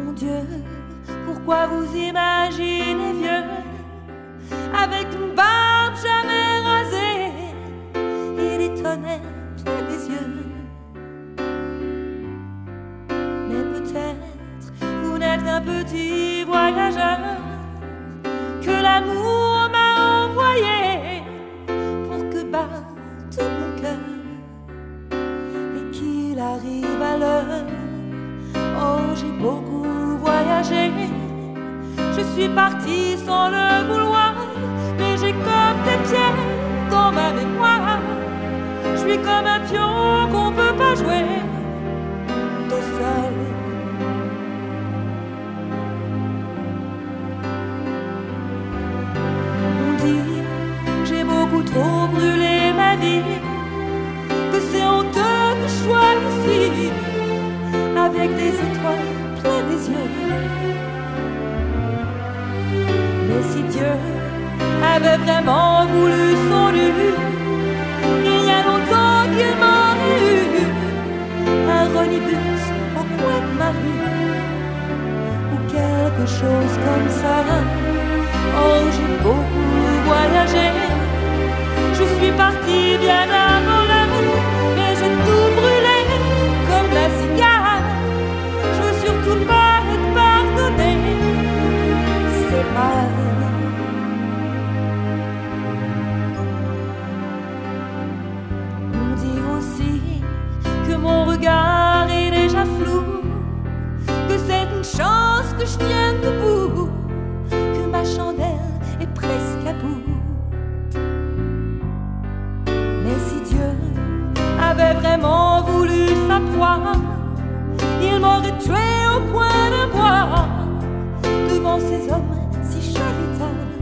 mon Dieu, pourquoi vous imaginez vieux, avec une barbe jamais rasée et des tonnerres plein les yeux? Mais peut-être vous n'êtes qu'un petit voyageur que l'amour m'a envoyé pour que batte mon cœur et qu'il arrive à l'heure. Oh, j'ai beaucoup voyagé, je suis partie sans le vouloir, mais j'ai comme des pierres dans ma mémoire. Je suis comme un pion qu'on peut pas jouer tout seul. On dit que j'ai beaucoup trop brûlé ma vie, que c'est honteux que je sois ici avec des étoiles plein les yeux. Mais si Dieu avait vraiment voulu son lu, il y a longtemps qu'il m'aurait eu un renibus au coin de ma rue ou quelque chose comme ça. Oh, j'ai beaucoup voyagé, je suis partie bien avant l'heure, mais j'ai tout brûlé comme la cigare. Je veux surtout pas être pardonné, c'est mal. On dit aussi que mon regard est déjà flou, que c'est une chance que je tienne debout, que ma chandelle est presque à bout. Mais si Dieu avait vraiment voulu sa proie, il m'aurait tué au coin d'un bois devant ces hommes si charitables.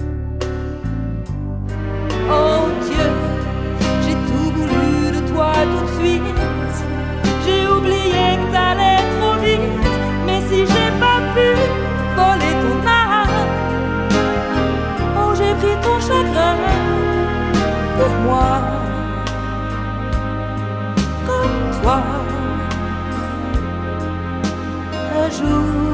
Oh Dieu, j'ai tout voulu de toi tout de suite, j'ai oublié que t'allais trop vite, mais si j'ai pas pu voler ton âme, oh j'ai pris ton chagrin pour moi, comme toi. Un jour,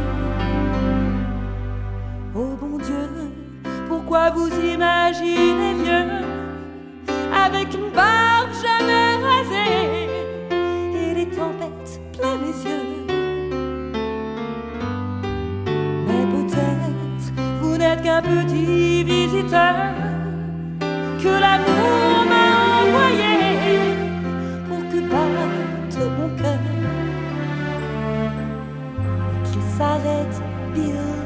oh bon Dieu, pourquoi vous imaginez vieux, avec une barbe jamais rasée et des tempêtes plein les yeux? Mais peut-être vous n'êtes qu'un petit visiteur que l'amour m'a envoyé pour que batte mon cœur, qu'il s'arrête pile